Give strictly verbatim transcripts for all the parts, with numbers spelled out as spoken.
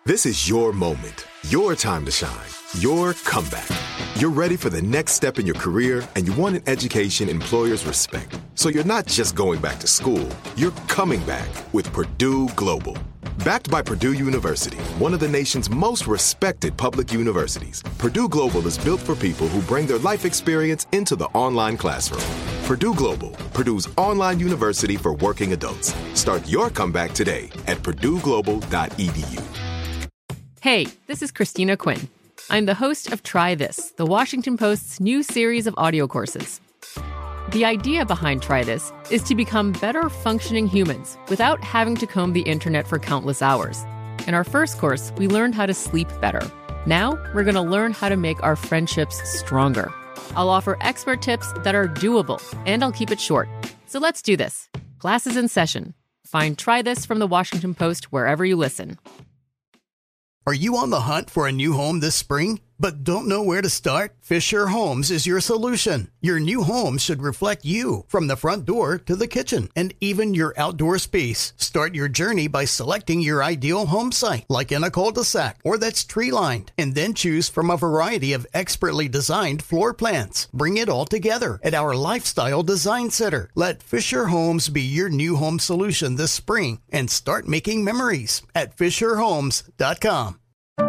This is your moment, your time to shine, your comeback. You're ready for the next step in your career, and you want an education employers respect. So you're not just going back to school, you're coming back with Purdue Global. Backed by Purdue University, one of the nation's most respected public universities, Purdue Global is built for people who bring their life experience into the online classroom. Purdue Global, Purdue's online university for working adults. Start your comeback today at purdue global dot e d u. Hey, this is Christina Quinn. I'm the host of Try This, the Washington Post's new series of audio courses. The idea behind Try This is to become better functioning humans without having to comb the internet for countless hours. In our first course, we learned how to sleep better. Now, we're going to learn how to make our friendships stronger. I'll offer expert tips that are doable, and I'll keep it short. So let's do this. Class is in session. Find Try This from the Washington Post wherever you listen. Are you on the hunt for a new home this spring, but don't know where to start? Fisher Homes is your solution. Your new home should reflect you, from the front door to the kitchen and even your outdoor space. Start your journey by selecting your ideal home site, like in a cul-de-sac or that's tree-lined, and then choose from a variety of expertly designed floor plans. Bring it all together at our Lifestyle Design Center. Let Fisher Homes be your new home solution this spring and start making memories at fisher homes dot com.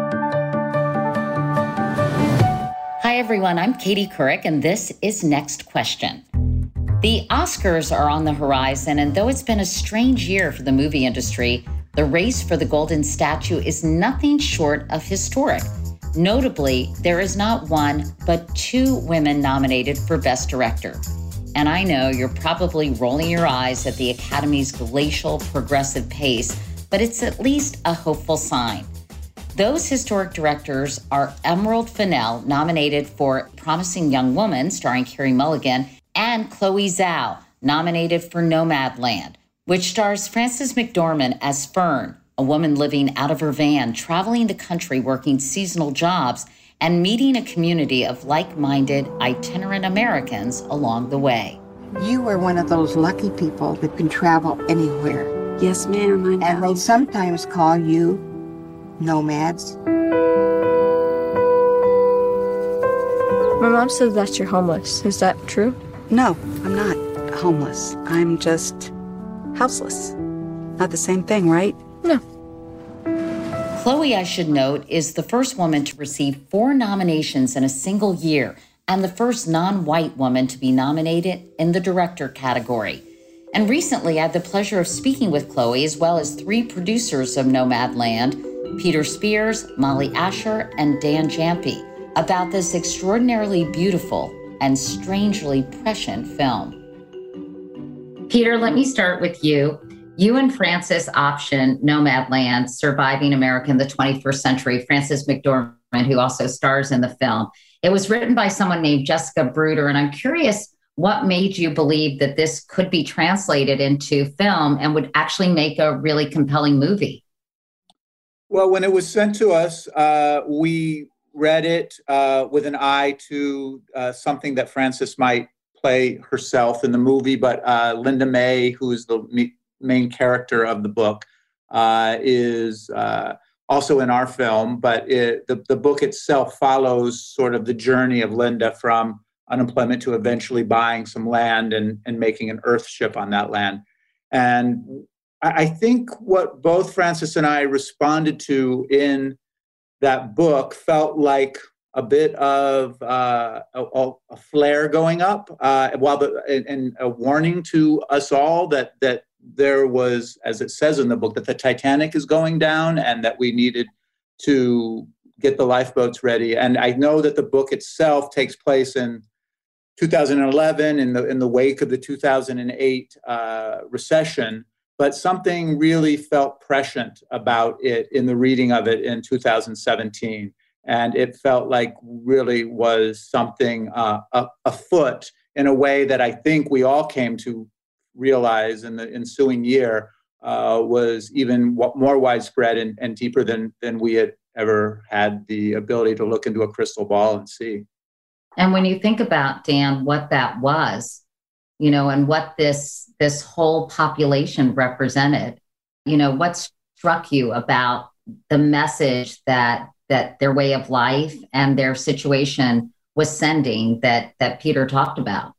Hi, everyone. I'm Katie Couric, and this is Next Question. The Oscars are on the horizon, and though it's been a strange year for the movie industry, the race for the Golden Statue is nothing short of historic. Notably, there is not one, but two women nominated for Best Director. And I know you're probably rolling your eyes at the Academy's glacial progressive pace, but it's at least a hopeful sign. Those historic directors are Emerald Fennell, nominated for Promising Young Woman, starring Carey Mulligan, and Chloe Zhao, nominated for Nomadland, which stars Frances McDormand as Fern, a woman living out of her van, traveling the country working seasonal jobs and meeting a community of like-minded itinerant Americans along the way. You are one of those lucky people that can travel anywhere. Yes, ma'am, I know. And they sometimes call you nomads. My mom says that you're homeless. Is that true? No, I'm not homeless. I'm just houseless. Not the same thing, right? No. Chloe, I should note, is the first woman to receive four nominations in a single year and the first non-white woman to be nominated in the director category. And recently, I had the pleasure of speaking with Chloe, as well as three producers of Nomadland, Peter Spears, Molly Asher, and Dan Jampy, about this extraordinarily beautiful and strangely prescient film. Peter, let me start with you. You and Frances optioned Nomadland, Surviving America in the twenty-first century, Frances McDormand, who also stars in the film. It was written by someone named Jessica Bruder, and I'm curious what made you believe that this could be translated into film and would actually make a really compelling movie? Well, when it was sent to us, uh, we read it uh, with an eye to uh, something that Frances might play herself in the movie, but uh, Linda May, who is the me- main character of the book, uh, is uh, also in our film, but it, the, the book itself follows sort of the journey of Linda from unemployment to eventually buying some land and, and making an earthship on that land. And I think what both Frances and I responded to in that book felt like a bit of uh, a, a flare going up, uh, while the, and, and a warning to us all that that there was, as it says in the book, that the Titanic is going down and that we needed to get the lifeboats ready. And I know that the book itself takes place in two thousand eleven, in the in the wake of the two thousand eight uh, recession. But something really felt prescient about it in the reading of it in two thousand seventeen. And it felt like really was something uh, afoot in a way that I think we all came to realize in the ensuing year uh, was even more widespread and, and deeper than, than we had ever had the ability to look into a crystal ball and see. And when you think about, Dan, what that was, you know, and what this this whole population represented, you know, what struck you about the message that that their way of life and their situation was sending that that Peter talked about?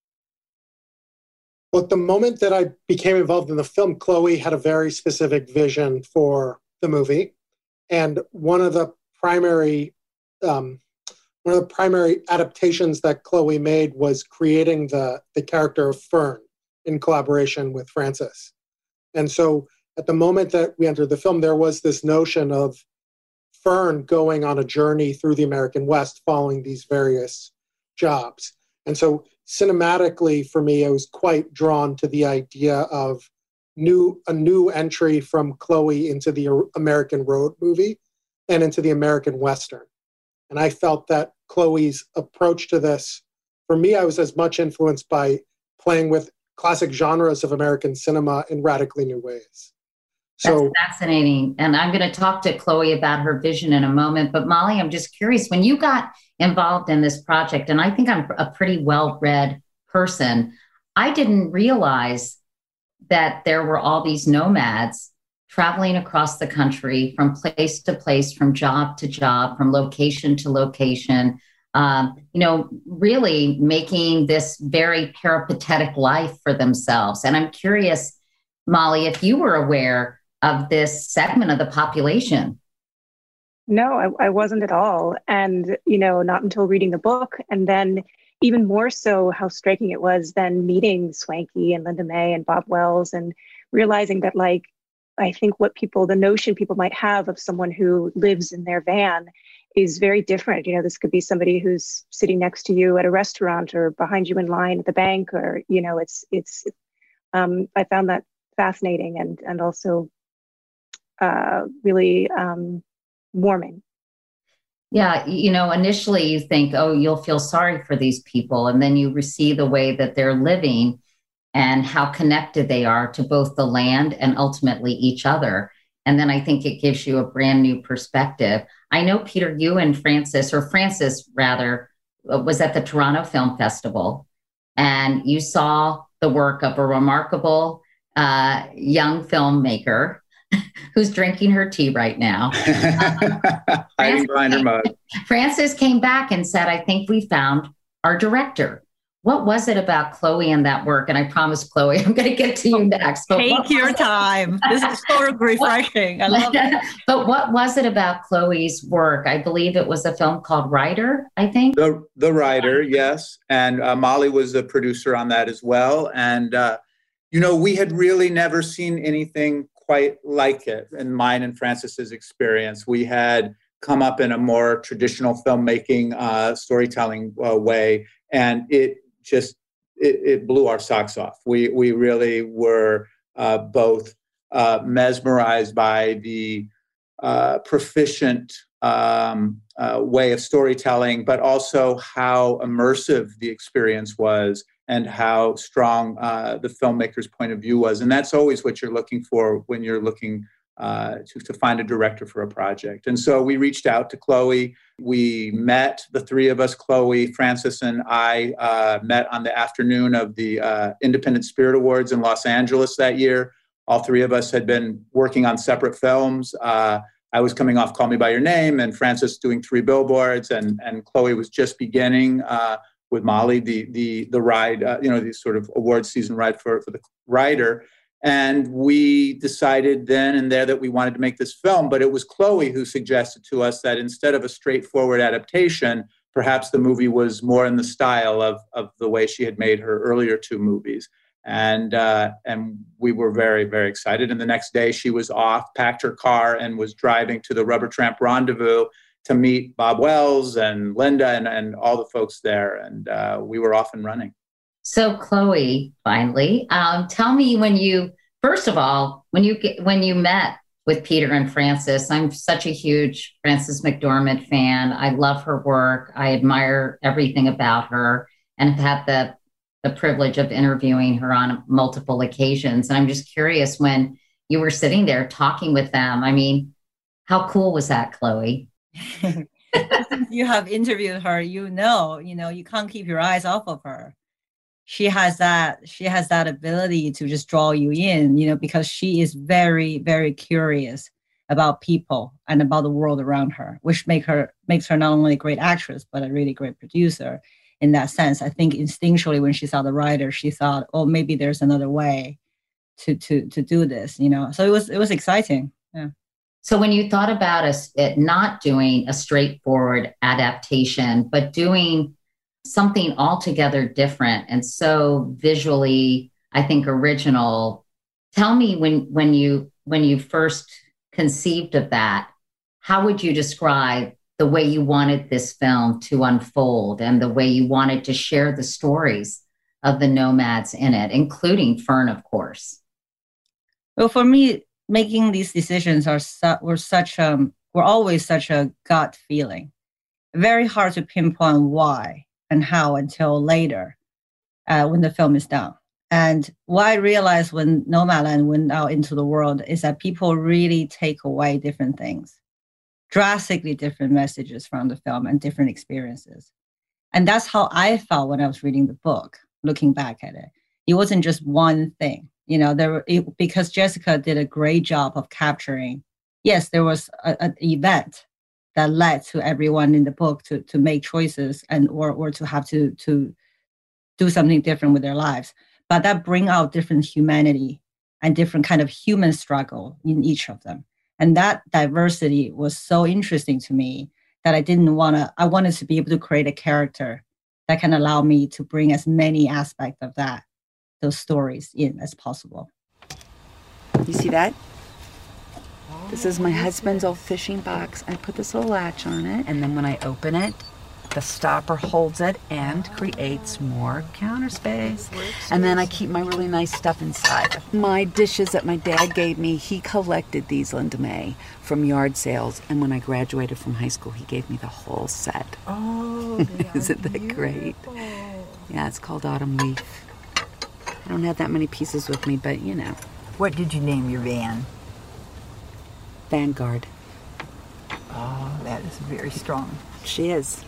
Well, at the moment that I became involved in the film, Chloe had a very specific vision for the movie. And one of the primary um, one of the primary adaptations that Chloe made was creating the, the character of Fern in collaboration with Francis. And so at the moment that we entered the film, there was this notion of Fern going on a journey through the American West, following these various jobs. And so cinematically, for me, I was quite drawn to the idea of new a new entry from Chloe into the American Road movie and into the American Western. And I felt that Chloe's approach to this, for me, I was as much influenced by playing with classic genres of American cinema in radically new ways. So that's fascinating. And I'm going to talk to Chloe about her vision in a moment. But Molly, I'm just curious, when you got involved in this project, and I think I'm a pretty well-read person, I didn't realize that there were all these nomads traveling across the country from place to place, from job to job, from location to location, um, you know, really making this very peripatetic life for themselves. And I'm curious, Molly, if you were aware of this segment of the population. No, I, I wasn't at all. And, you know, not until reading the book, and then even more so how striking it was then meeting Swankie and Linda May and Bob Wells and realizing that, like, I think what people, the notion people might have of someone who lives in their van is very different. You know, this could be somebody who's sitting next to you at a restaurant or behind you in line at the bank, or, you know, it's, it's, um, I found that fascinating and, and also uh, really um, warming. Yeah, you know, initially you think, oh, you'll feel sorry for these people. And then you see the way that they're living and how connected they are to both the land and ultimately each other. And then I think it gives you a brand new perspective. I know, Peter, you and Francis, or Francis rather, was at the Toronto Film Festival, and you saw the work of a remarkable uh, young filmmaker who's drinking her tea right now. Um, Hiding behind her mug. Francis came back and said, I think we found our director. What was it about Chloe and that work? And I promise, Chloe, I'm going to get to you next. But Take your time. This is so refreshing. I love it. But what was it about Chloe's work? I believe it was a film called Rider, I think. The, the Rider, yes. And uh, Molly was a producer on that as well. And, uh, you know, we had really never seen anything quite like it in mine and Francis's experience. We had come up in a more traditional filmmaking, uh, storytelling uh, way, and it just, it, it blew our socks off. We we really were uh, both uh, mesmerized by the uh, proficient um, uh, way of storytelling, but also how immersive the experience was and how strong uh, the filmmaker's point of view was. And that's always what you're looking for when you're looking uh, to, to find a director for a project. And so we reached out to Chloe. We met, the three of us, Chloe, Francis, and I, uh, met on the afternoon of the uh, Independent Spirit Awards in Los Angeles that year. All three of us had been working on separate films. Uh, I was coming off Call Me By Your Name, and Francis doing Three Billboards, and, and Chloe was just beginning uh, with Molly, the the the ride, uh, you know, the sort of award season ride for, for the Rider. And we decided then and there that we wanted to make this film, but it was Chloe who suggested to us that instead of a straightforward adaptation, perhaps the movie was more in the style of, of the way she had made her earlier two movies. And uh, and we were very, very excited. And the next day she was off, packed her car, and was driving to the Rubber Tramp Rendezvous to meet Bob Wells and Linda and, and all the folks there. And uh, we were off and running. So Chloe, finally, um, tell me when you, first of all, when you get, when you met with Peter and Francis. I'm such a huge Frances McDormand fan. I love her work. I admire everything about her, and have had the the privilege of interviewing her on multiple occasions. And I'm just curious, when you were sitting there talking with them, I mean, how cool was that, Chloe? You have interviewed her, you know, you know, you can't keep your eyes off of her. She has that, she has that ability to just draw you in, you know, because she is very, very curious. about people and about the world around her, which make her makes her not only a great actress, but a really great producer in that sense. I think instinctually when she saw the writer, she thought, oh, maybe there's another way to to to do this, you know. So it was it was exciting. Yeah. So when you thought about us it not doing a straightforward adaptation, but doing something altogether different and so visually, I think, original, tell me when when you when you first conceived of that, how would you describe the way you wanted this film to unfold and the way you wanted to share the stories of the nomads in it, including Fern, of course? Well, for me, making these decisions are su- were such um were always such a gut feeling. Very hard to pinpoint why and how until later, uh, when the film is done. And what I realized when Nomadland went out into the world is that people really take away different things, drastically different messages from the film and different experiences. And that's how I felt when I was reading the book, looking back at it. It wasn't just one thing. You know, there were, it, because Jessica did a great job of capturing, yes, there was an event that led to everyone in the book to to make choices and or or to have to to do something different with their lives. But that bring out different humanity and different kind of human struggle in each of them. And that diversity was so interesting to me that I didn't want to, I wanted to be able to create a character that can allow me to bring as many aspects of that, those stories in as possible. You see that? This is my husband's old fishing box. I put this little latch on it, and then when I open it, the stopper holds it and creates more counter space. And then I keep my really nice stuff inside. My dishes that my dad gave me, he collected these, Linda May, from yard sales. And when I graduated from high school, he gave me the whole set. Oh, isn't that beautiful. Great? Yeah, it's called Autumn Leaf. I don't have that many pieces with me, but you know. What did you name your van? Vanguard. Oh, that is very strong. She is.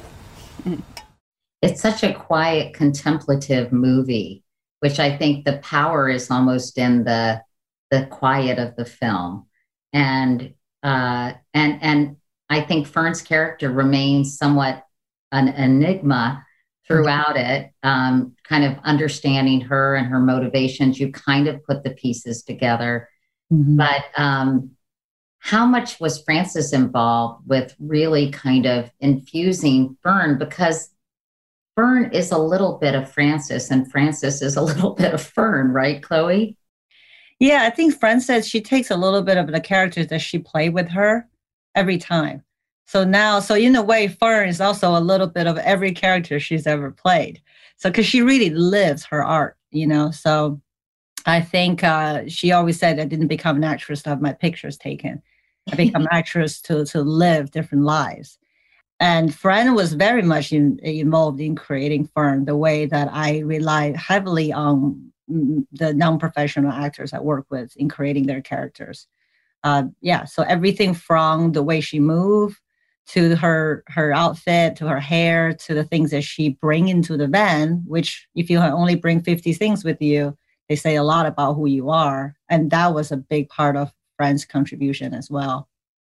It's such a quiet, contemplative movie, which I think the power is almost in the the quiet of the film, and uh, and and I think Fern's character remains somewhat an enigma throughout it. Um, kind of understanding her and her motivations, you kind of put the pieces together, mm-hmm. but. Um, How much was Frances involved with really kind of infusing Fern? Because Fern is a little bit of Frances and Frances is a little bit of Fern, right, Chloe? Yeah, I think Frances, she takes a little bit of the characters that she played with her every time. So now, so in a way, Fern is also a little bit of every character she's ever played. So, because she really lives her art, you know, so I think uh, she always said I didn't become an actress to have my pictures taken. I become an actress to to live different lives. And Fran was very much in, involved in creating Fern the way that I rely heavily on the non-professional actors I work with in creating their characters. Uh, yeah, so everything from the way she moved to her her outfit, to her hair, to the things that she bring into the van, which if you only bring fifty things with you, they say a lot about who you are. And that was a big part of Fran's contribution as well.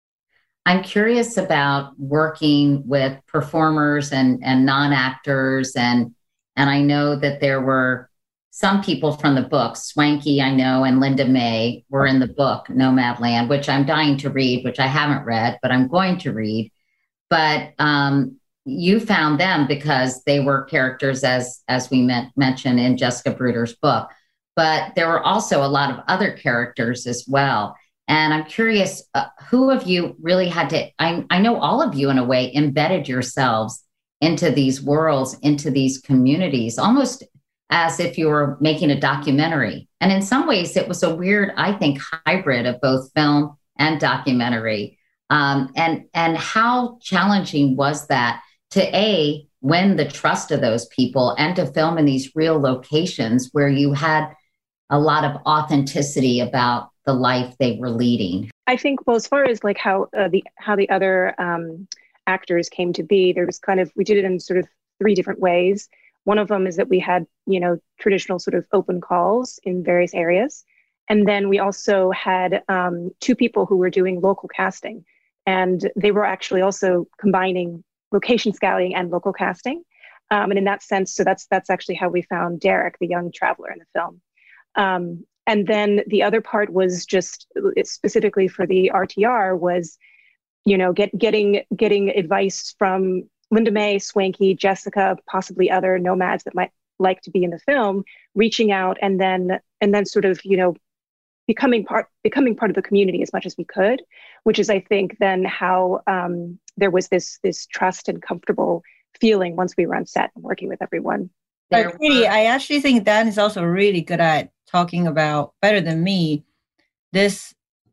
I'm curious about working with performers and, and non-actors. And, and I know that there were some people from the book, Swanky, I know, and Linda May were in the book, Nomadland, which I'm dying to read, which I haven't read, but I'm going to read. But um, you found them because they were characters, as, as we met, mentioned in Jessica Bruder's book. But there were also a lot of other characters as well. And I'm curious, uh, who of you really had to, I, I know all of you in a way embedded yourselves into these worlds, into these communities, almost as if you were making a documentary. And in some ways, it was a weird, I think, hybrid of both film and documentary. Um, and, and how challenging was that to A, win the trust of those people and to film in these real locations where you had a lot of authenticity about the life they were leading? I think, well, as far as like how uh, the how the other um, actors came to be, there was kind of, we did it in sort of three different ways. One of them is that we had, you know, traditional sort of open calls in various areas. And then we also had um, two people who were doing local casting. And they were actually also combining location scouting and local casting. Um, and in that sense, so that's that's actually how we found Derek, the young traveler in the film. Um, and then the other part was just specifically for the R T R was, you know, get, getting getting advice from Linda May, Swanky, Jessica, possibly other nomads that might like to be in the film, reaching out and then and then sort of, you know, becoming part becoming part of the community as much as we could, which is, I think, then how um, there was this this trust and comfortable feeling once we were on set and working with everyone. But Katie, I actually think Dan is also really good at talking about, better than me, this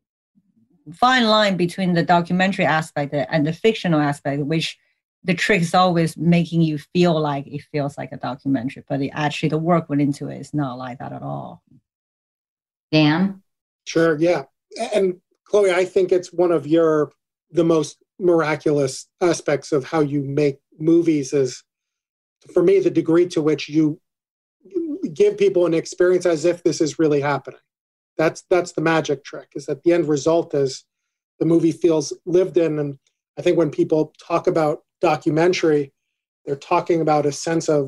fine line between the documentary aspect and the fictional aspect, which the trick is always making you feel like it feels like a documentary, but it actually the work went into it is not like that at all. Dan? Sure, yeah. And Chloe, I think it's one of your, the most miraculous aspects of how you make movies is, for me, the degree to which you give people an experience as if this is really happening. That's that's the magic trick, is that the end result is the movie feels lived in. And I think when people talk about documentary, they're talking about a sense of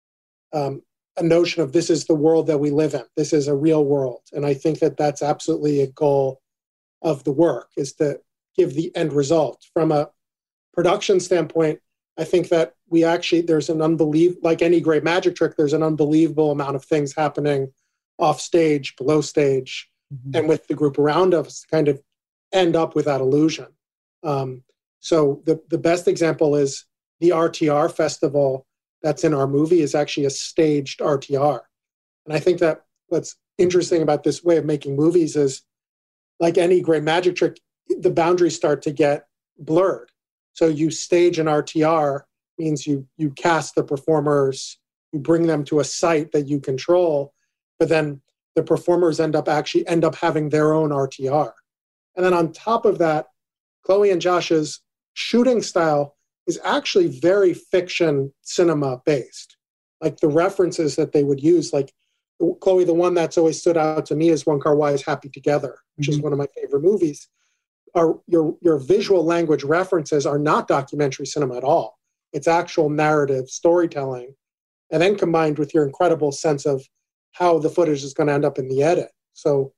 um, a notion of this is the world that we live in. This is a real world. And I think that that's absolutely a goal of the work, is to give the end result. From a production standpoint, I think that we actually, there's an unbelievable, like any great magic trick, there's an unbelievable amount of things happening off stage, below stage, mm-hmm. and with the group around us to kind of end up with that illusion. Um, so the, the best example is the R T R festival that's in our movie is actually a staged R T R. And I think that what's interesting about this way of making movies is, like any great magic trick, the boundaries start to get blurred. So you stage an R T R, means you you cast the performers, you bring them to a site that you control, but then the performers end up actually end up having their own R T R. And then on top of that, Chloe and Josh's shooting style is actually very fiction cinema based. Like the references that they would use, like Chloe, the one that's always stood out to me is Wong Kar-wai's Happy Together, which mm-hmm. is one of my favorite movies. Are your your visual language references are not documentary cinema at all. It's actual narrative storytelling, and then combined with your incredible sense of how the footage is going to end up in the edit. So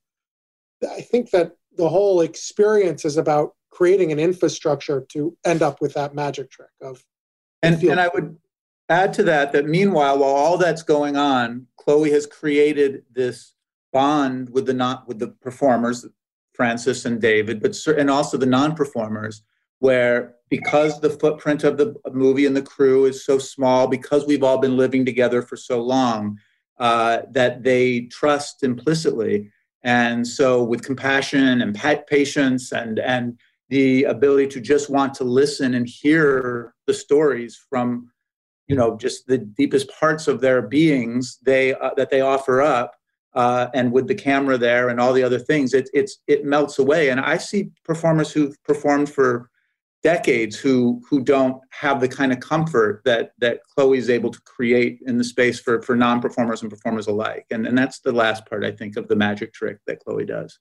I think that the whole experience is about creating an infrastructure to end up with that magic trick of. And, and I would add to that, that meanwhile, while all that's going on, Chloe has created this bond with the not with the performers, Francis and David, but and also the non-performers, where because the footprint of the movie and the crew is so small, because we've all been living together for so long, uh, that they trust implicitly. And so with compassion and patience and, and the ability to just want to listen and hear the stories from, you know, just the deepest parts of their beings they uh, that they offer up, Uh, and with the camera there and all the other things, it, it's it melts away. And I see performers who've performed for decades who who don't have the kind of comfort that that Chloe is able to create in the space for for non-performers and performers alike. And and that's the last part, I think, of the magic trick that Chloe does.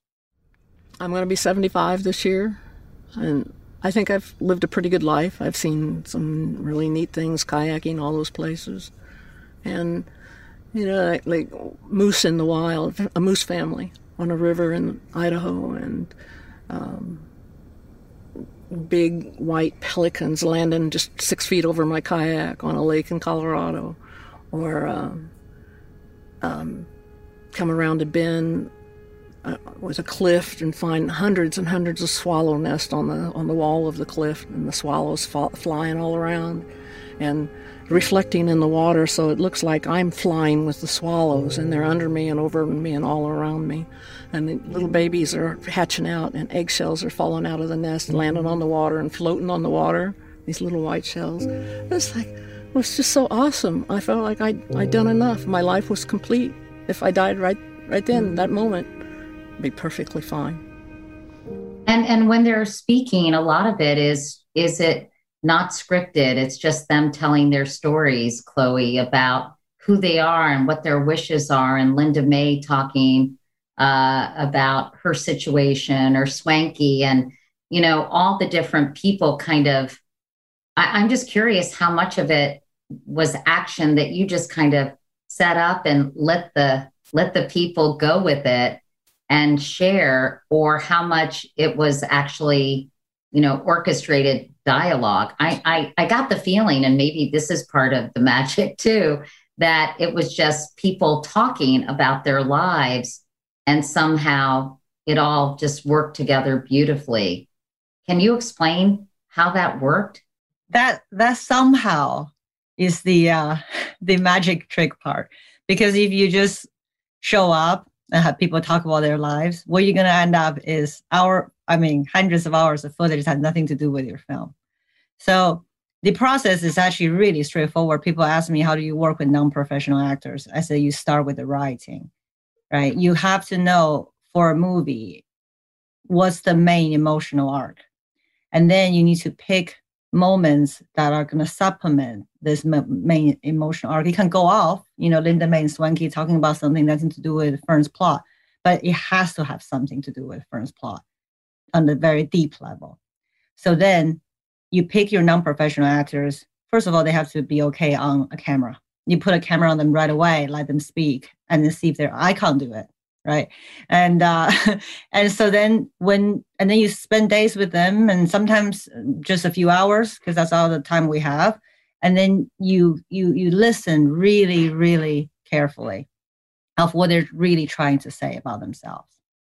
I'm going to be seventy-five this year, and I think I've lived a pretty good life. I've seen some really neat things, kayaking, all those places, and. You know, like, like moose in the wild, a moose family on a river in Idaho, and um, big white pelicans landing just six feet over my kayak on a lake in Colorado, or um, um, come around a bend uh, with a cliff and find hundreds and hundreds of swallow nests on the on the wall of the cliff, and the swallows fall, flying all around, and reflecting in the water, so it looks like I'm flying with the swallows, and they're under me and over me and all around me. And the little babies are hatching out, and eggshells are falling out of the nest and landing on the water and floating on the water, these little white shells. It's like, it was just so awesome. I felt like I'd, I'd done enough. My life was complete. If I died right right then, that moment, I'd be perfectly fine. And and when they're speaking, a lot of it is, is it not scripted. It's just them telling their stories, Chloe, about who they are and what their wishes are. And Linda May talking uh, about her situation or Swanky and, you know, all the different people kind of, I, I'm just curious how much of it was action that you just kind of set up and let the, let the people go with it and share, or how much it was actually, you know, orchestrated dialogue. I, I, I got the feeling, and maybe this is part of the magic too, that it was just people talking about their lives and somehow it all just worked together beautifully. Can you explain how that worked? That that somehow is the uh, the magic trick part. Because if you just show up and have people talk about their lives, what you're going to end up is our, I mean, hundreds of hours of footage had nothing to do with your film. So the process is actually really straightforward. People ask me, how do you work with non-professional actors? I say, you start with the writing, right? You have to know for a movie, what's the main emotional arc? And then you need to pick moments that are going to supplement this main emotional arc. It can go off, you know, Linda May and Swanky talking about something that's to do with Fern's plot, but it has to have something to do with Fern's plot on the very deep level. So then you pick your non-professional actors. First of all, they have to be okay on a camera. You put a camera on them right away, let them speak, and then see if they're, I can't do it. Right. And, uh, and so then when, and then you spend days with them and sometimes just a few hours, because that's all the time we have. And then you, you, you listen really, really carefully of what they're really trying to say about themselves.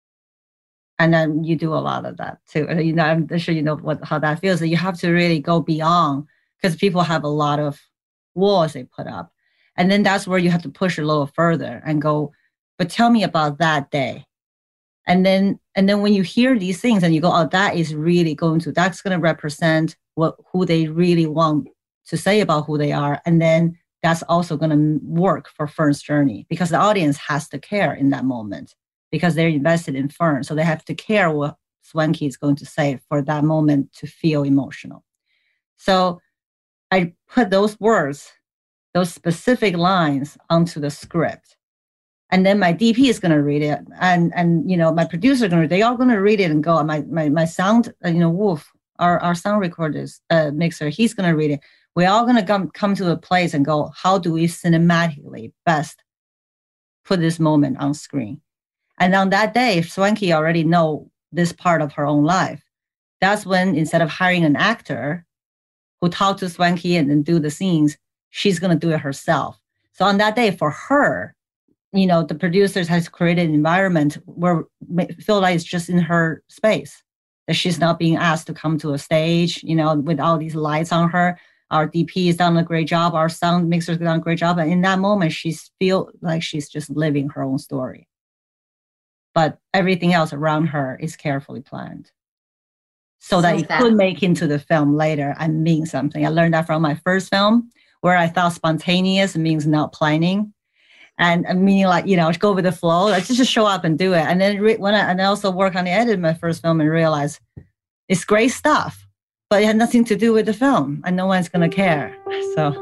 And then you do a lot of that too. You know, I'm sure you know what, how that feels. So you have to really go beyond, because people have a lot of walls they put up. And then that's where you have to push a little further and go, but tell me about that day. And then and then when you hear these things and you go, oh, that is really going to, that's going to represent what who they really want to say about who they are. And then that's also going to work for Fern's journey, because the audience has to care in that moment because they're invested in Fern. So they have to care what Swanky is going to say for that moment to feel emotional. So I put those words, those specific lines onto the script. And then my D P is going to read it, and and you know my producer going to. They all going to read it and go. My my my sound, uh, you know, Wolf, our our sound recorders uh, mixer, he's going to read it. We're all going to come come to a place and go, how do we cinematically best put this moment on screen? And on that day, if Swanky already know this part of her own life, that's when instead of hiring an actor who talk to Swanky and then do the scenes, she's going to do it herself. So on that day, for her, you know, the producers has created an environment where feel like it's just in her space, that she's not being asked to come to a stage, you know, with all these lights on her. Our D P has done a great job. Our sound mixer's done a great job. And in that moment, she's feel like she's just living her own story. But everything else around her is carefully planned so, so that it could make into the film later and mean something. I learned that from my first film, where I thought spontaneous means not planning. And, and meaning like, you know, go with the flow, like just show up and do it. And then re- when I, and I also work on the edit of my first film and realize it's great stuff, but it had nothing to do with the film and no one's going to care. So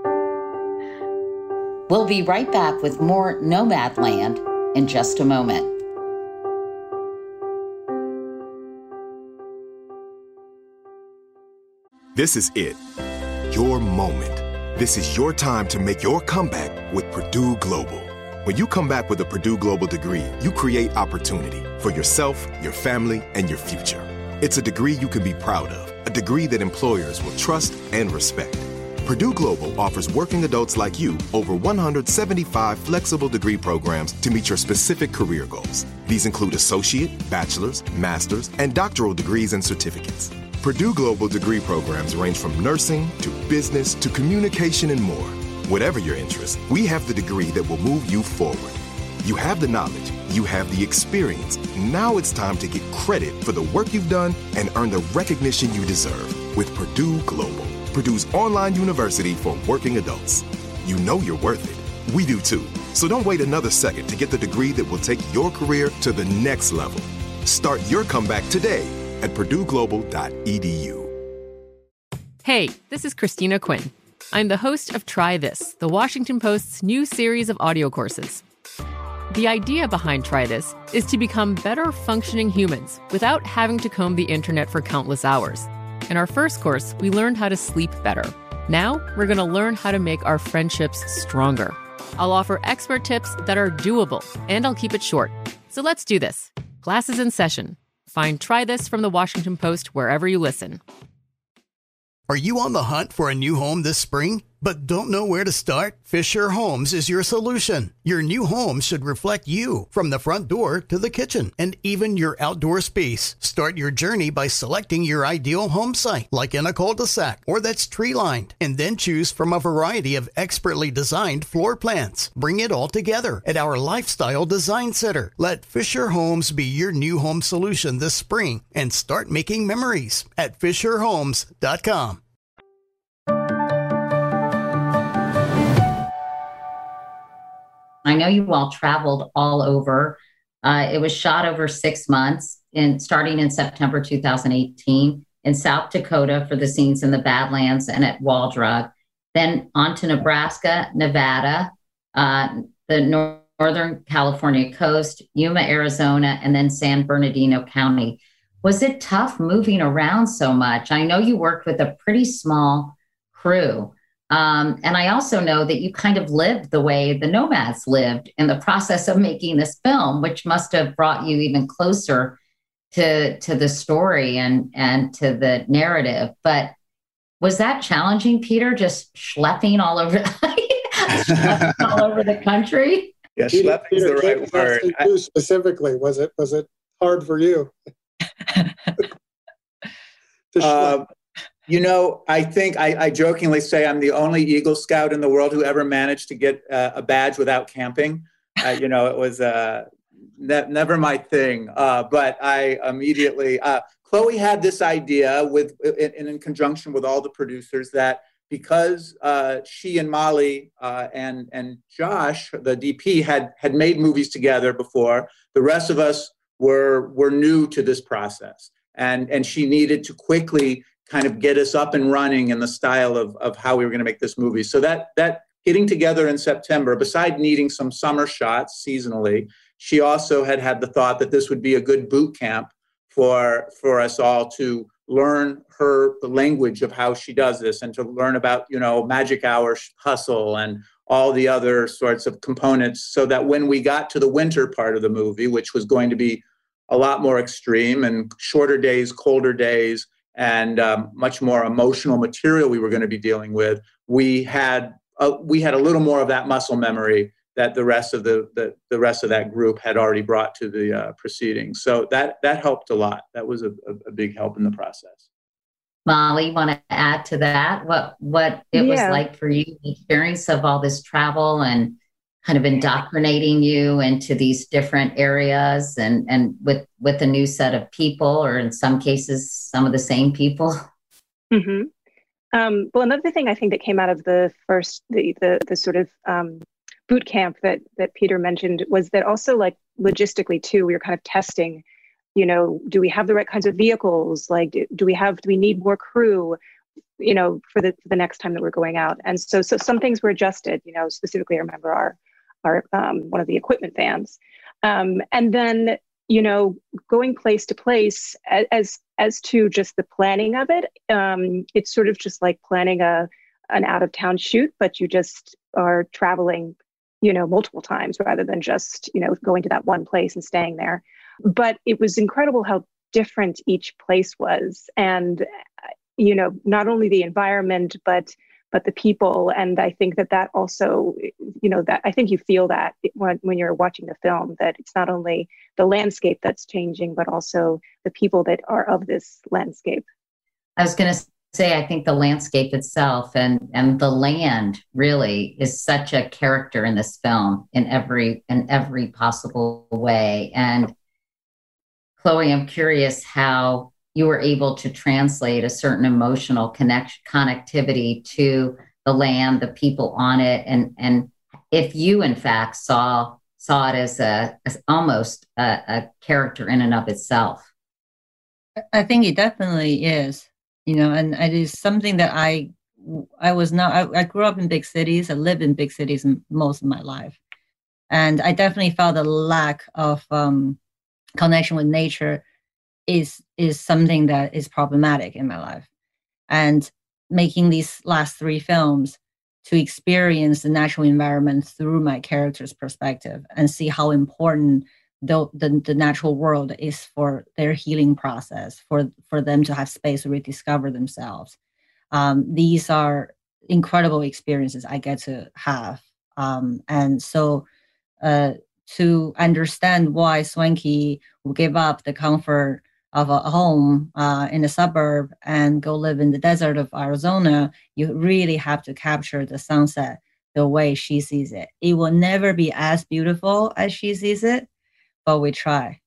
we'll be right back with more Nomadland in just a moment. This is it. Your moment. This is your time to make your comeback with Purdue Global. When you come back with a Purdue Global degree, you create opportunity for yourself, your family, and your future. It's a degree you can be proud of, a degree that employers will trust and respect. Purdue Global offers working adults like you over one hundred seventy-five flexible degree programs to meet your specific career goals. These include associate, bachelor's, master's, and doctoral degrees and certificates. Purdue Global degree programs range from nursing to business to communication and more. Whatever your interest, we have the degree that will move you forward. You have the knowledge, you have the experience. Now it's time to get credit for the work you've done and earn the recognition you deserve with Purdue Global, Purdue's online university for working adults. You know you're worth it. We do too. So don't wait another second to get the degree that will take your career to the next level. Start your comeback today at purdue global dot e d u. Hey, this is Christina Quinn. I'm the host of Try This, the Washington Post's new series of audio courses. The idea behind Try This is to become better functioning humans without having to comb the internet for countless hours. In our first course, we learned how to sleep better. Now, we're going to learn how to make our friendships stronger. I'll offer expert tips that are doable, and I'll keep it short. So let's do this. Class is in session. Find Try This from the Washington Post wherever you listen. Are you on the hunt for a new home this spring, but don't know where to start? Fisher Homes is your solution. Your new home should reflect you from the front door to the kitchen and even your outdoor space. Start your journey by selecting your ideal home site, like in a cul-de-sac or that's tree-lined, and then choose from a variety of expertly designed floor plans. Bring it all together at our Lifestyle Design Center. Let Fisher Homes be your new home solution this spring and start making memories at fisher homes dot com. I know you all traveled all over. Uh, it was shot over six months, in, starting in September two thousand eighteen in South Dakota for the scenes in the Badlands and at Wall Drug, then on to Nebraska, Nevada, uh, the nor- Northern California coast, Yuma, Arizona, and then San Bernardino County. Was it tough moving around so much? I know you worked with a pretty small crew. Um, and I also know that you kind of lived the way the nomads lived in the process of making this film, which must have brought you even closer to, to the story and, and to the narrative. But was that challenging, Peter, just schlepping all over, schlepping all over the country? Yeah, schlepping is the right word. You specifically, was it, was it hard for you? uh, You know, I think I, I jokingly say I'm the only Eagle Scout in the world who ever managed to get uh, a badge without camping. Uh, you know, it was uh, ne- never my thing. Uh, but I immediately, uh, Chloe had this idea with, in, in conjunction with all the producers, that because uh, she and Molly uh, and and Josh, the D P, had had made movies together before, the rest of us were were new to this process, and and she needed to quickly kind of get us up and running in the style of, of how we were going to make this movie. So that that getting together in September, beside needing some summer shots seasonally, she also had had the thought that this would be a good boot camp for for us all to learn her the language of how she does this, and to learn about, you know, magic hour hustle and all the other sorts of components, so that when we got to the winter part of the movie, which was going to be a lot more extreme and shorter days, colder days, and um, much more emotional material we were going to be dealing with, we had a, we had a little more of that muscle memory that the rest of the the, the rest of that group had already brought to the uh, proceedings. So that that helped a lot. That was a, a, a big help in the process. Molly, you want to add to that? What what it Yeah. was like for you, the experience of all this travel and kind of indoctrinating you into these different areas, and, and with, with a new set of people, or in some cases, some of the same people? Mm-hmm. Um, well, another thing I think that came out of the first, the the, the sort of um, boot camp that that Peter mentioned was that also, like, logistically too, we were kind of testing, you know, do we have the right kinds of vehicles? Like, do, do we have, do we need more crew, you know, for the for the next time that we're going out? And so, so some things were adjusted, you know, specifically I remember our, our um, one of the equipment vans. Um, and then, you know, going place to place as, as, as to just the planning of it, um, it's sort of just like planning a, an out of town shoot, but you just are traveling, you know, multiple times rather than just, you know, going to that one place and staying there. But it was incredible how different each place was. And, you know, not only the environment, but but the people. And I think that that also, you know, that I think you feel that when, when you're watching the film, that it's not only the landscape that's changing, but also the people that are of this landscape. I was going to say, I think the landscape itself and, and the land really is such a character in this film in every, in every possible way. And Chloe, I'm curious how you were able to translate a certain emotional connection, connectivity to the land, the people on it, and and if you in fact saw saw it as a as almost a, a character in and of itself. I think it definitely is, you know, and it is something that I I was not. I, I grew up in big cities. I lived in big cities most of my life, And I definitely felt the lack of um, connection with nature is is something that is problematic in my life. And making these last three films to experience the natural environment through my character's perspective and see how important the, the, the natural world is for their healing process, for, for them to have space to rediscover themselves. Um, these are incredible experiences I get to have. Um, and so uh, to understand why Swanky will give up the comfort of a home uh, in a suburb and go live in the desert of Arizona, you really have to capture the sunset the way she sees it. It will never be as beautiful as she sees it, but we try.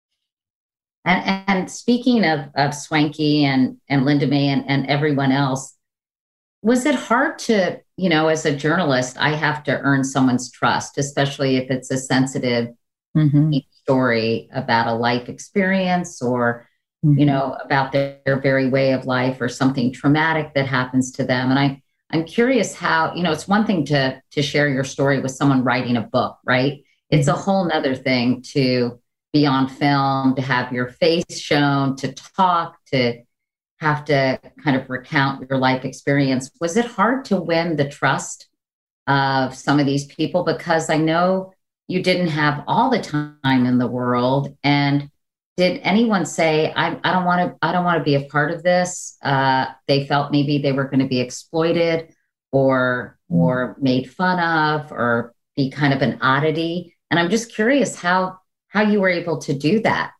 And, and speaking of, of Swanky and, and Linda May and, and everyone else, was it hard to, you know, as a journalist, I have to earn someone's trust, especially if it's a sensitive mm-hmm. story about a life experience or, mm-hmm. you know, about their, their very way of life or something traumatic that happens to them. And I, I'm curious how, you know, it's one thing to, to share your story with someone writing a book, right? It's a whole nother thing to be on film, to have your face shown, to talk, to have to kind of recount your life experience. Was it hard to win the trust of some of these people? Because I know you didn't have all the time in the world. And did anyone say, I, I don't want to, I don't want to be a part of this? Uh, they felt maybe they were going to be exploited or, or made fun of or be kind of an oddity. And I'm just curious how, how you were able to do that.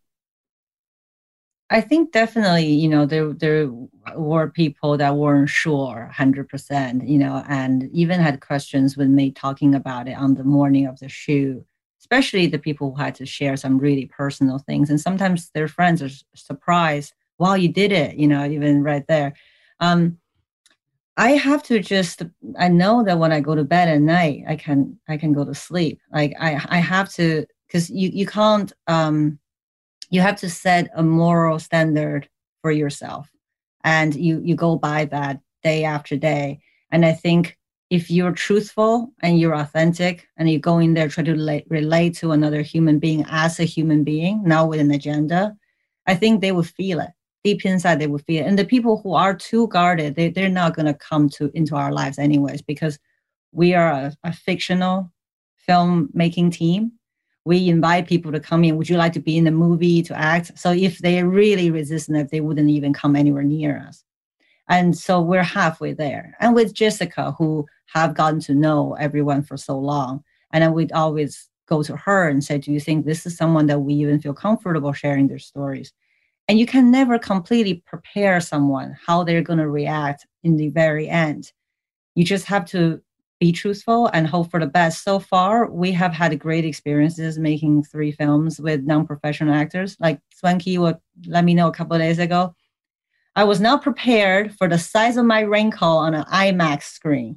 I think definitely, you know, there there were people that weren't sure one hundred percent, you know, and even had questions with me talking about it on the morning of the shoot, especially the people who had to share some really personal things. And sometimes their friends are surprised, wow, you did it, you know, even right there. Um, I have to just, I know that when I go to bed at night, I can, I can go to sleep. Like I, I have to, because you, you can't, um, you have to set a moral standard for yourself and you, you go by that day after day. And I think if you're truthful and you're authentic and you go in there, try to relate, relate to another human being as a human being, not with an agenda, I think they will feel it. Deep inside, they will feel it. And the people who are too guarded, they, they're not going to come to into our lives anyways, because we are a, a fictional filmmaking team. We invite people to come in. Would you like to be in the movie, to act? So if they're really resistant, they wouldn't even come anywhere near us. And so we're halfway there. And with Jessica, who have gotten to know everyone for so long, and then we'd always go to her and say, do you think this is someone that we even feel comfortable sharing their stories? And you can never completely prepare someone how they're going to react in the very end. You just have to be truthful and hope for the best. So far, we have had great experiences making three films with non-professional actors. Like Swanky would let me know a couple of days ago, I was not prepared for the size of my wrinkle on an IMAX screen.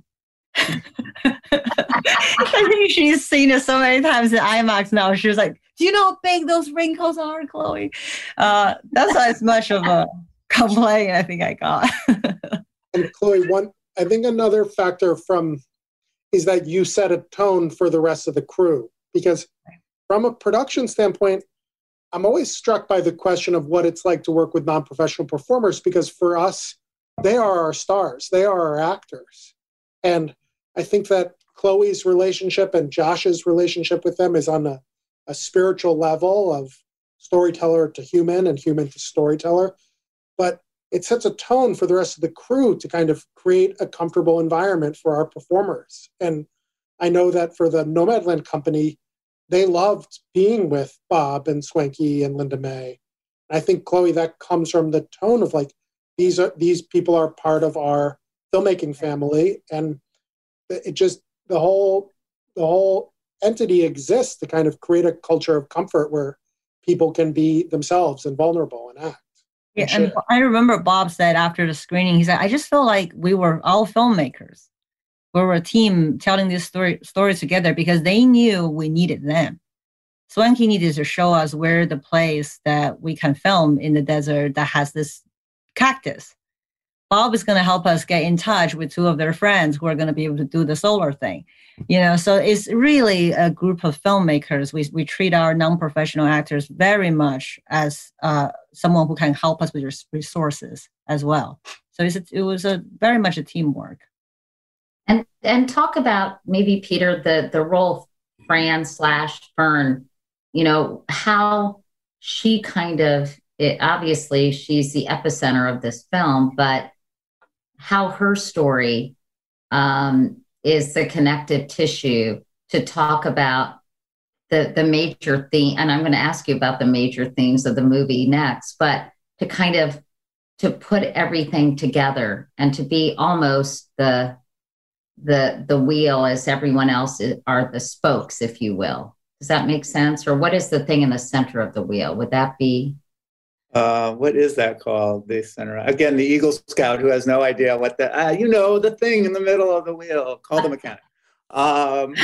I think she's seen it so many times in IMAX now. She was like, do you know how big those wrinkles are, Chloe? Uh, that's as much of a complaint I think I got. And Chloe, one, I think another factor from is that you set a tone for the rest of the crew. Because from a production standpoint, I'm always struck by the question of what it's like to work with non-professional performers, because for us, they are our stars. They are our actors. And I think that Chloe's relationship and Josh's relationship with them is on a, a spiritual level of storyteller to human and human to storyteller. But it sets a tone for the rest of the crew to kind of create a comfortable environment for our performers. And I know that for the Nomadland company, they loved being with Bob and Swanky and Linda May. I think, Chloe, that comes from the tone of like, these are these people are part of our filmmaking family. And it just, the whole, the whole entity exists to kind of create a culture of comfort where people can be themselves and vulnerable and act. Yeah, and I remember Bob said after the screening, he said, I just feel like we were all filmmakers. We were a team telling this story story together because they knew we needed them. Swanky needed to show us where the place that we can film in the desert that has this cactus. Bob is going to help us get in touch with two of their friends who are going to be able to do the solar thing. You know, so it's really a group of filmmakers. We we treat our non-professional actors very much as uh, someone who can help us with resources as well. So it's, it was a very much a teamwork. And and talk about maybe, Peter, the the role of Fran slash Fern. You know, how she kind of, it, obviously she's the epicenter of this film, but how her story um, is the connective tissue to talk about the, the major theme. And I'm going to ask you about the major themes of the movie next, but to kind of, to put everything together and to be almost the, the, the wheel as everyone else is, are the spokes, if you will. Does that make sense? Or what is the thing in the center of the wheel? Would that be? Uh, what is that called? The center. Again, the Eagle Scout who has no idea what the, uh, you know, the thing in the middle of the wheel, call the mechanic. Um,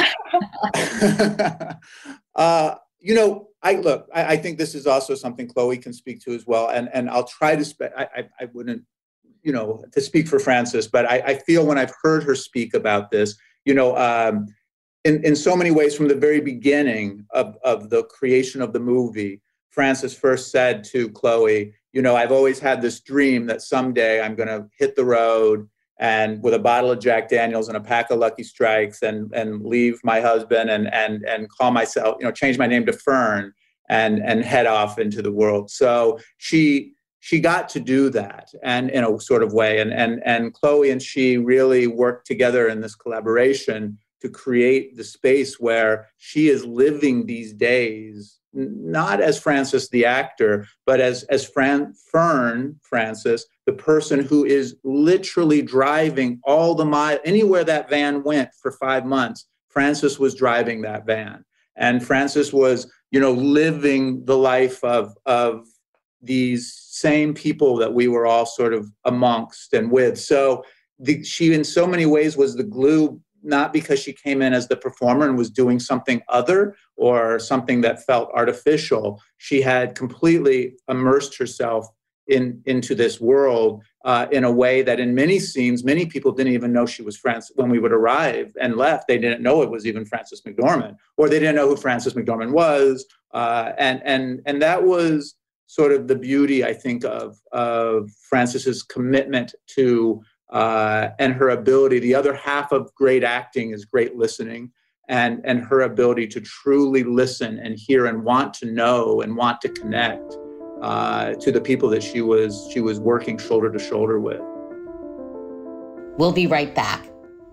uh, you know, I look, I, I think this is also something Chloe can speak to as well. And, and I'll try to, spe- I, I, I wouldn't, you know, to speak for Frances, but I, I feel when I've heard her speak about this, you know, um, in, in so many ways from the very beginning of, of the creation of the movie, Frances first said to Chloe, you know, I've always had this dream that someday I'm going to hit the road and with a bottle of Jack Daniels and a pack of Lucky Strikes and and leave my husband and and and call myself, you know, change my name to Fern and and head off into the world. So she she got to do that, and in a sort of way, and and and Chloe and she really worked together in this collaboration to create the space where she is living these days, not as Frances the actor, but as as Fran, Fern Frances, the person who is literally driving all the mile, anywhere that van went for five months, Frances was driving that van. And Frances was, you know, living the life of, of these same people that we were all sort of amongst and with. So the, she, in so many ways, was the glue, not because she came in as the performer and was doing something other or something that felt artificial. She had completely immersed herself in into this world uh, in a way that in many scenes, many people didn't even know she was Frances. When we would arrive and left, they didn't know it was even Frances McDormand, or they didn't know who Frances McDormand was. Uh, and and and that was sort of the beauty, I think, of, of Frances's commitment to Uh, and her ability. The other half of great acting is great listening, and, and her ability to truly listen and hear and want to know and want to connect uh, to the people that she was she was working shoulder to shoulder with. We'll be right back.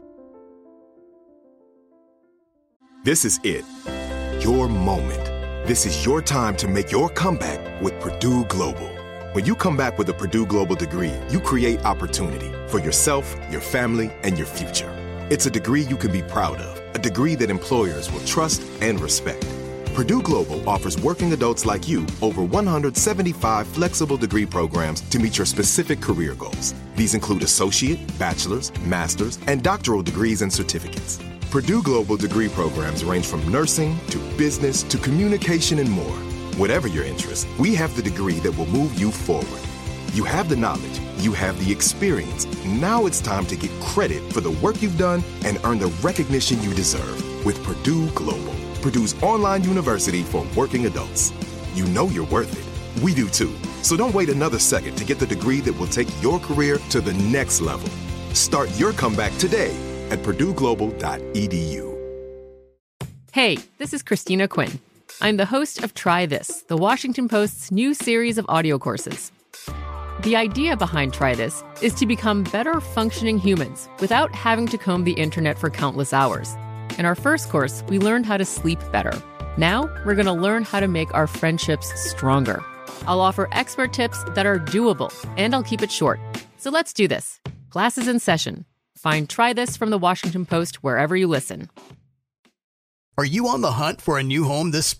This is it. Your moment. This is your time to make your comeback with Purdue Global. When you come back with a Purdue Global degree, you create opportunity for yourself, your family, and your future. It's a degree you can be proud of, a degree that employers will trust and respect. Purdue Global offers working adults like you over one hundred seventy-five flexible degree programs to meet your specific career goals. These include associate, bachelor's, master's, and doctoral degrees and certificates. Purdue Global degree programs range from nursing to business to communication and more. Whatever your interest, we have the degree that will move you forward. You have the knowledge, you have the experience. Now it's time to get credit for the work you've done and earn the recognition you deserve with Purdue Global, Purdue's online university for working adults. You know you're worth it. We do too. So don't wait another second to get the degree that will take your career to the next level. Start your comeback today at purdue global dot e d u. Hey, this is Christina Quinn. I'm the host of Try This, the Washington Post's new series of audio courses. The idea behind Try This is to become better functioning humans without having to comb the internet for countless hours. In our first course, we learned how to sleep better. Now, we're going to learn how to make our friendships stronger. I'll offer expert tips that are doable, and I'll keep it short. So let's do this. Class is in session. Find Try This from the Washington Post wherever you listen. Are you on the hunt for a new home this spring?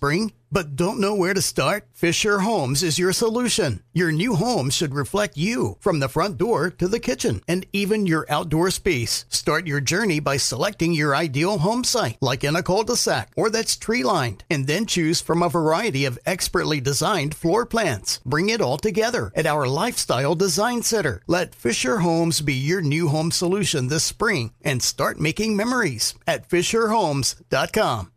but don't know where to start? Fisher Homes is your solution. Your new home should reflect you from the front door to the kitchen and even your outdoor space. Start your journey by selecting your ideal home site, like in a cul-de-sac or that's tree-lined, and then choose from a variety of expertly designed floor plans. Bring it all together at our Lifestyle Design Center. Let Fisher Homes be your new home solution this spring and start making memories at fisher homes dot com.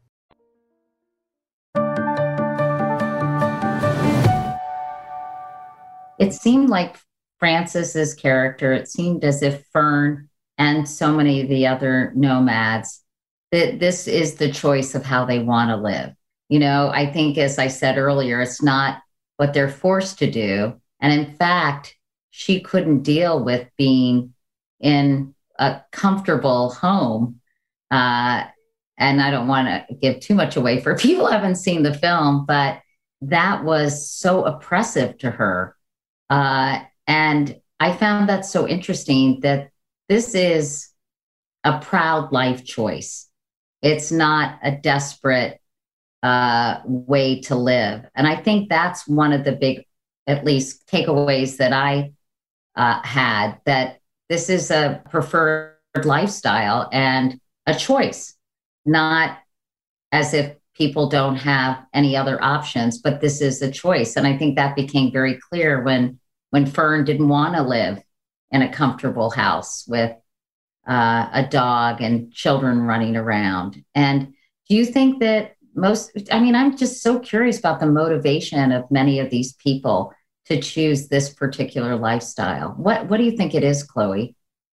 It seemed like Frances's character, it seemed as if Fern and so many of the other nomads, that this is the choice of how they want to live. You know, I think, as I said earlier, it's not what they're forced to do. And in fact, she couldn't deal with being in a comfortable home. Uh, and I don't want to give too much away for people who haven't seen the film, but that was so oppressive to her. Uh, and I found that so interesting that this is a proud life choice. It's not a desperate uh, way to live. And I think that's one of the big, at least, takeaways that I uh, had, that this is a preferred lifestyle and a choice, not as if people don't have any other options, but this is a choice. And I think that became very clear when when Fern didn't want to live in a comfortable house with uh, a dog and children running around. And do you think that most, I mean, I'm just so curious about the motivation of many of these people to choose this particular lifestyle. What What do you think it is, Chloe?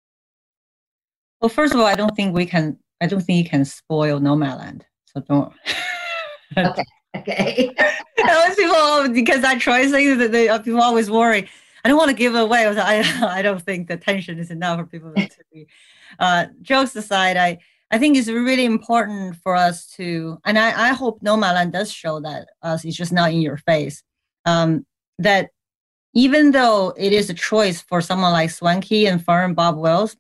Well, first of all, I don't think we can, I don't think you can spoil Nomadland. So don't. Okay. Okay. Those people, because that choice thing that they people always worry. I don't want to give away. I I don't think the tension is enough for people to be. Uh, jokes aside, I I think it's really important for us to, and I I hope Nomadland does show that us. It's just not in your face. Um, that even though it is a choice for someone like Swanky and Fern and Bob Wells,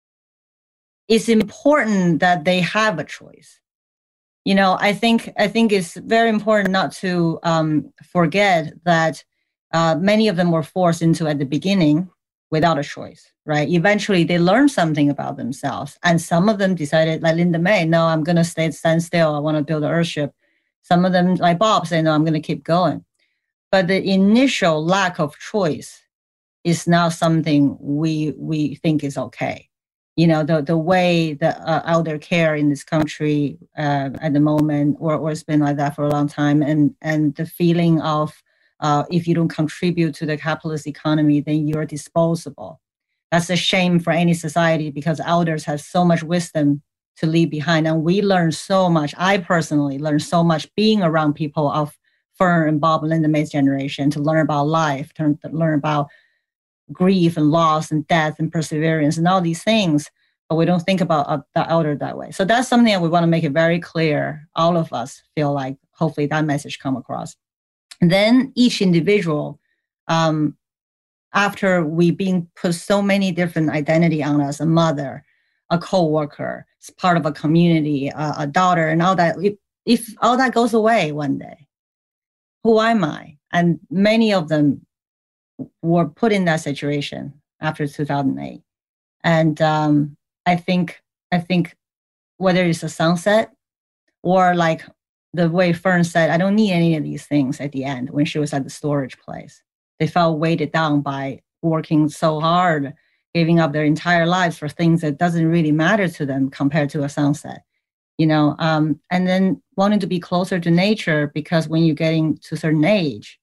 it's important that they have a choice. You know, I think I think it's very important not to um, forget that uh, many of them were forced into at the beginning without a choice, right? Eventually, they learned something about themselves, and some of them decided, like Linda May, no, I'm going to stay stand still. I want to build an Earthship. Some of them, like Bob, say, no, I'm going to keep going. But the initial lack of choice is now something we we think is okay. You know, the the way the uh, elder care in this country uh, at the moment, or, or it's been like that for a long time, and and the feeling of uh, if you don't contribute to the capitalist economy, then you're disposable. That's a shame for any society, because elders have so much wisdom to leave behind, and we learn so much. I personally learned so much being around people of Fern and Bob and Linda May's generation, to learn about life, to, to learn about grief and loss and death and perseverance and all these things, but we don't think about uh, the elder that way. So that's something that we want to make it very clear. All of us feel like hopefully that message come across. And then each individual, um, after we being put so many different identity on us, a mother, a co-worker, part of a community, a, a daughter, and all that, if, if all that goes away one day, who am I? And many of them were put in that situation after two thousand eight. And um, I think I think whether it's a sunset or like the way Fern said, I don't need any of these things at the end when she was at the storage place. They felt weighted down by working so hard, giving up their entire lives for things that doesn't really matter to them compared to a sunset. You know, um, and then wanting to be closer to nature, because when you're getting to a certain age,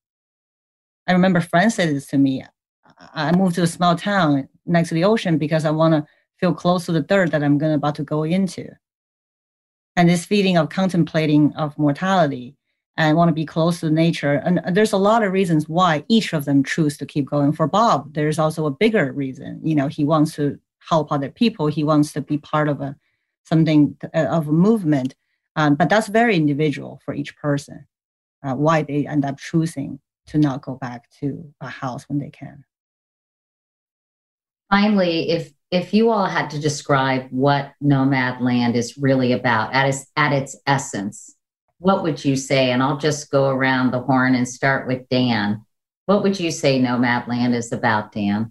I remember friends said this to me. I moved to a small town next to the ocean because I want to feel close to the dirt that I'm going about to go into. And this feeling of contemplating of mortality and want to be close to nature. And there's a lot of reasons why each of them choose to keep going. For Bob, there's also a bigger reason. You know, he wants to help other people. He wants to be part of a something of a movement. Um, but that's very individual for each person, uh, why they end up choosing to not go back to a house when they can. Finally, if if you all had to describe what Nomadland is really about at its, at its essence, what would you say? And I'll just go around the horn and start with Dan. What would you say Nomadland is about, Dan?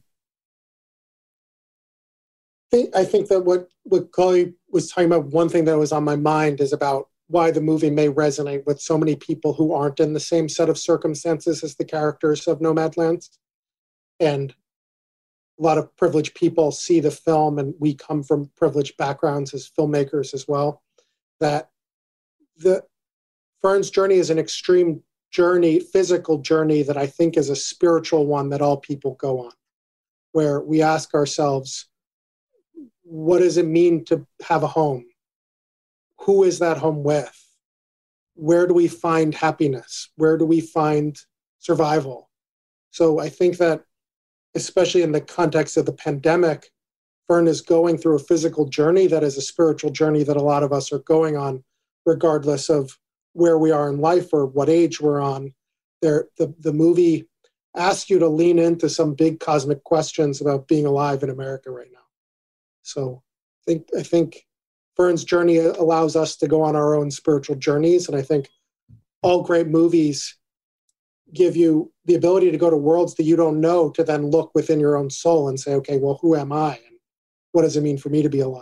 I think, I think that what, what Chloe was talking about, one thing that was on my mind is about why the movie may resonate with so many people who aren't in the same set of circumstances as the characters of Nomadland. And a lot of privileged people see the film, and we come from privileged backgrounds as filmmakers as well, that the Fern's journey is an extreme journey, physical journey that I think is a spiritual one that all people go on, where we ask ourselves, what does it mean to have a home? Who is that home with? Where do we find happiness? Where do we find survival? So I think that, especially in the context of the pandemic, Fern is going through a physical journey that is a spiritual journey that a lot of us are going on, regardless of where we are in life or what age we're on. There, the, the movie asks you to lean into some big cosmic questions about being alive in America right now. So I think, I think Fern's journey allows us to go on our own spiritual journeys. And I think all great movies give you the ability to go to worlds that you don't know, to then look within your own soul and say, okay, well, who am I? And what does it mean for me to be alive?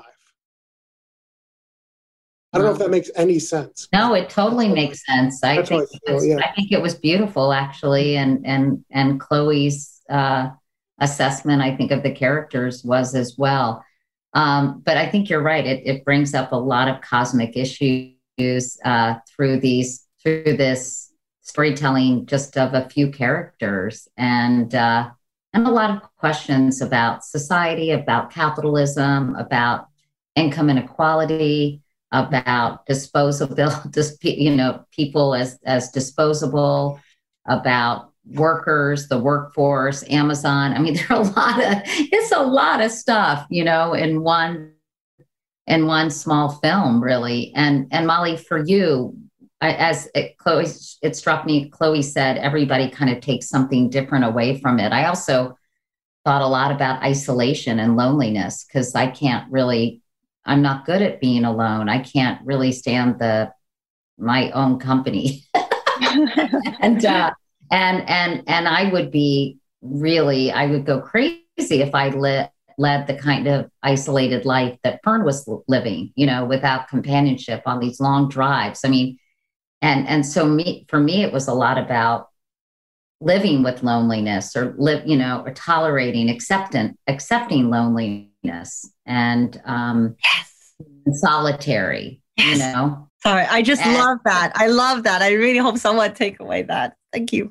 I don't know if that makes any sense. No, it totally makes sense. I That's think how I it was, feel, yeah. I think it was beautiful, actually, and and and Chloe's uh, assessment, I think, of the characters was as well. Um, but I think you're right. It it brings up a lot of cosmic issues uh, through these through this storytelling, just of a few characters, and uh, and a lot of questions about society, about capitalism, about income inequality, about disposable, dis, you know, people as as disposable, about workers, the workforce, Amazon. I mean, there are a lot of it's a lot of stuff, you know, in one in one small film, really. And and Molly, for you, I, as it, Chloe, it struck me. Chloe said everybody kind of takes something different away from it. I also thought a lot about isolation and loneliness, because I can't really. I'm not good at being alone. I can't really stand the my own company, and uh, and and and I would be really, I would go crazy if I led led the kind of isolated life that Fern was living, you know, without companionship on these long drives. I mean, and and so me for me, it was a lot about living with loneliness, or live, you know, or tolerating, accepting, accepting loneliness. And um, yes. solitary, yes. you know. Sorry, I just and, love that. I love that. I really hope someone take away that. Thank you.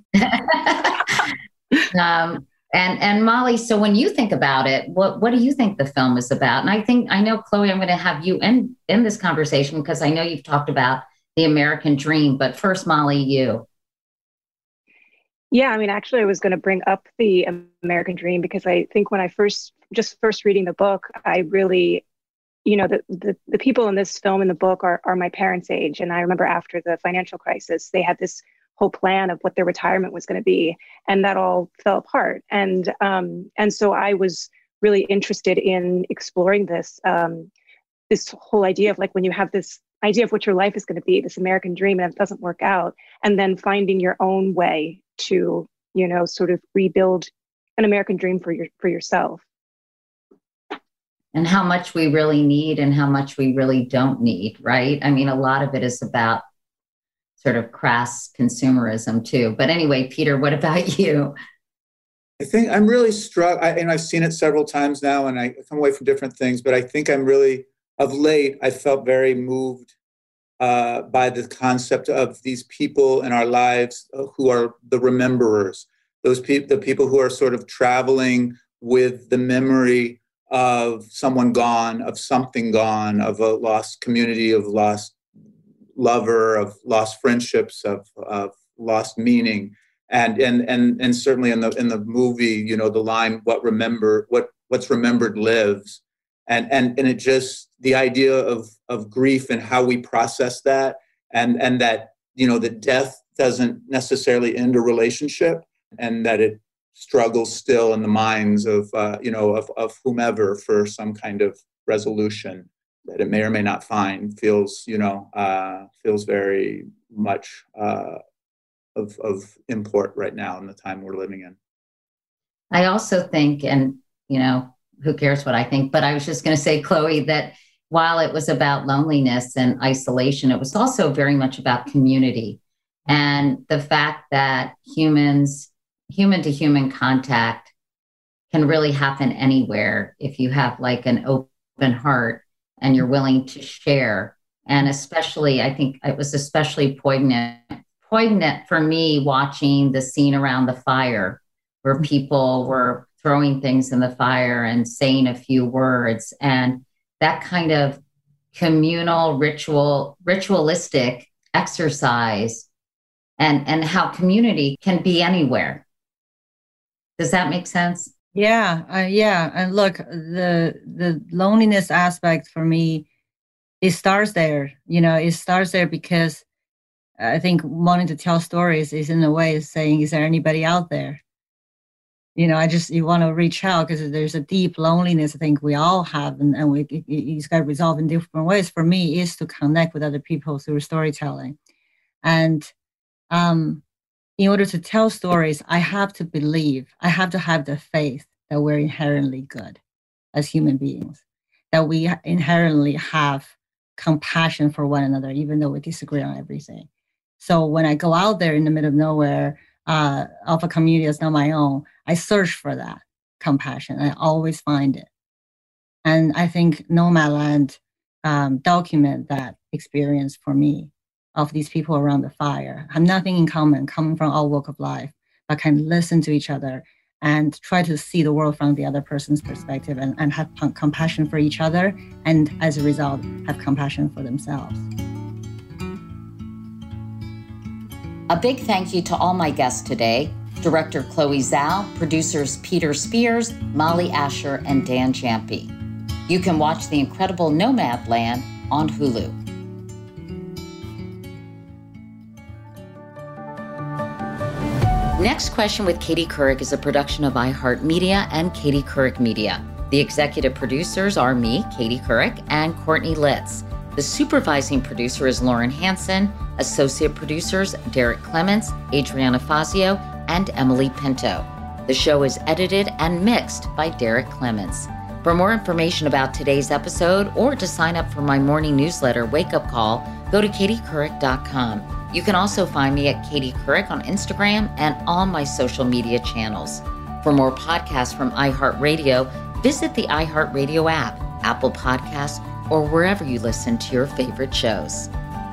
um, and and Molly, so when you think about it, what what do you think the film is about? And I think I know, Chloe, I'm going to have you in in this conversation, because I know you've talked about the American dream. But first, Molly, you. Yeah, I mean, actually, I was going to bring up the American dream, because I think when I first, just first reading the book, I really, you know, the, the, the people in this film and the book are, are my parents' age. And I remember after the financial crisis, they had this whole plan of what their retirement was going to be, and that all fell apart. And, um, and so I was really interested in exploring this, um, this whole idea of, like, when you have this idea of what your life is going to be, this American dream, and it doesn't work out, and then finding your own way to, you know, sort of rebuild an American dream for your for yourself. And how much we really need and how much we really don't need, right? I mean, a lot of it is about sort of crass consumerism too. But anyway, Peter, what about you? I think I'm really struck, I, and I've seen it several times now, and I come away from different things, but I think I'm really, of late, I felt very moved Uh, by the concept of these people in our lives uh, who are the rememberers, those people, the people who are sort of traveling with the memory of someone gone, of something gone, of a lost community, of lost lover, of lost friendships, of, of lost meaning. And, and, and, and certainly in the, in the movie, you know, the line, what remember, what, what's remembered lives. And, and, and it just, the idea of, of grief and how we process that, and, and that, you know, that death doesn't necessarily end a relationship, and that it struggles still in the minds of, uh, you know, of, of whomever for some kind of resolution. that it may or may not find feels, you know, uh, feels very much uh, of, of import right now in the time we're living in. I also think, and, you know, who cares what I think, but I was just going to say, Chloe, that while it was about loneliness and isolation, it was also very much about community and the fact that humans, human to human contact can really happen anywhere if you have like an open heart and you're willing to share. And especially, I think it was especially poignant, poignant for me watching the scene around the fire where people were throwing things in the fire and saying a few words. And that kind of communal ritual, ritualistic exercise and, and how community can be anywhere. Does that make sense? Yeah, uh, yeah. And look, the the loneliness aspect for me, it starts there. You know, it starts there because I think wanting to tell stories is in a way saying, is there anybody out there? You know, I just, you want to reach out because there's a deep loneliness I think we all have, and, and we, it, it's got to resolve in different ways. For me, is to connect with other people through storytelling. And um, in order to tell stories, I have to believe, I have to have the faith that we're inherently good as human beings, that we inherently have compassion for one another, even though we disagree on everything. So when I go out there in the middle of nowhere, uh, of a community that's not my own, I search for that compassion. I always find it. And I think Nomadland um, document that experience for me of these people around the fire. Have nothing in common, coming from all walk of life, but can listen to each other and try to see the world from the other person's perspective and, and have p- compassion for each other. And as a result, have compassion for themselves. A big thank you to all my guests today. Director Chloe Zhao, producers Peter Spears, Molly Asher, and Dan Champy. You can watch The Incredible Nomadland on Hulu. Next Question with Katie Couric is a production of iHeartMedia and Katie Couric Media. The executive producers are me, Katie Couric, and Courtney Litz. The supervising producer is Lauren Hansen. Associate producers Derek Clements, Adriana Fazio, and Emily Pinto. The show is edited and mixed by Derek Clements. For more information about today's episode or to sign up for my morning newsletter, Wake Up Call, go to katie couric dot com. You can also find me at Katie Couric on Instagram and all my social media channels. For more podcasts from iHeartRadio, visit the iHeartRadio app, Apple Podcasts, or wherever you listen to your favorite shows.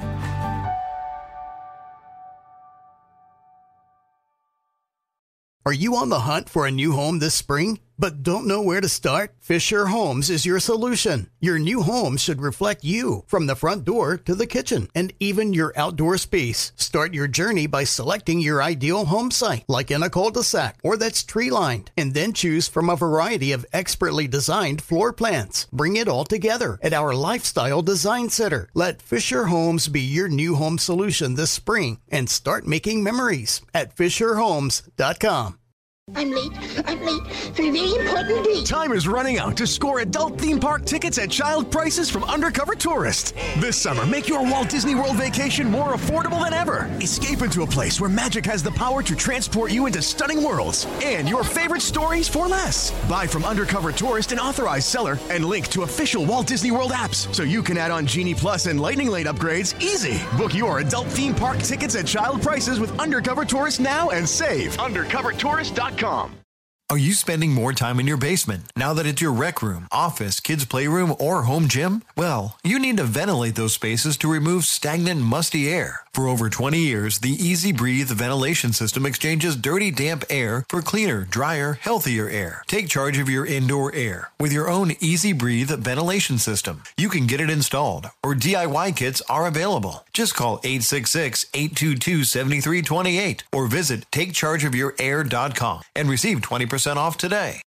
Are you on the hunt for a new home this spring, but don't know where to start? Fisher Homes is your solution. Your new home should reflect you, from the front door to the kitchen and even your outdoor space. Start your journey by selecting your ideal home site, like in a cul-de-sac or that's tree-lined, and then choose from a variety of expertly designed floor plans. Bring it all together at our Lifestyle Design Center. Let Fisher Homes be your new home solution this spring and start making memories at fisher homes dot com. I'm late. I'm late for a very important date. Time is running out to score adult theme park tickets at child prices from Undercover Tourist. This summer, make your Walt Disney World vacation more affordable than ever. Escape into a place where magic has the power to transport you into stunning worlds and your favorite stories for less. Buy from Undercover Tourist, an authorized seller, and link to official Walt Disney World apps so you can add on Genie Plus and Lightning Lane upgrades easy. Book your adult theme park tickets at child prices with Undercover Tourist now and save. undercover tourist dot com. Are you spending more time in your basement now that it's your rec room, office, kids' playroom, or home gym? Well, you need to ventilate those spaces to remove stagnant, musty air. For over twenty years, the Easy Breathe ventilation system exchanges dirty, damp air for cleaner, drier, healthier air. Take charge of your indoor air with your own Easy Breathe ventilation system. You can get it installed, or D I Y kits are available. Just call eight six six, eight two two, seven three two eight or visit take charge of your air dot com and receive twenty percent off today.